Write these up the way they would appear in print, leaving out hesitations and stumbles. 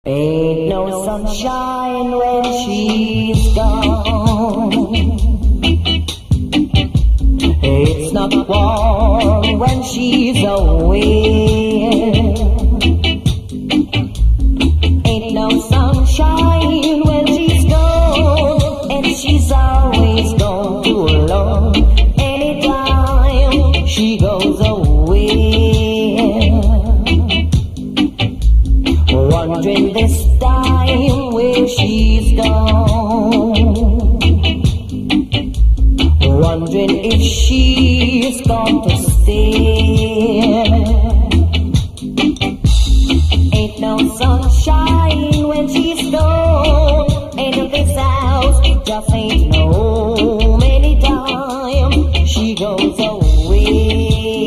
Ain't no sunshine when she's gone. It's not warm when she's away. Ain't no sunshine when she's gone, and she's always gone too alone. Anytime she goes away, wondering this time where she's gone, wondering if she's going to stay. Ain't no sunshine when she's gone, and this house just ain't no home anytime she goes away.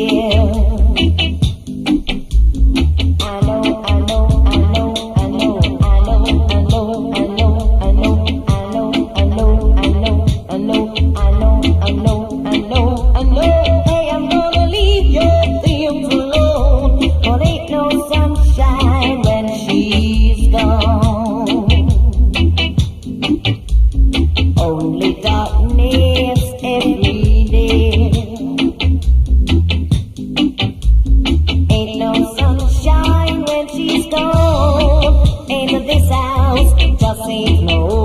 Only darkness every day. Ain't no sunshine when she's gone, and this house just ain't no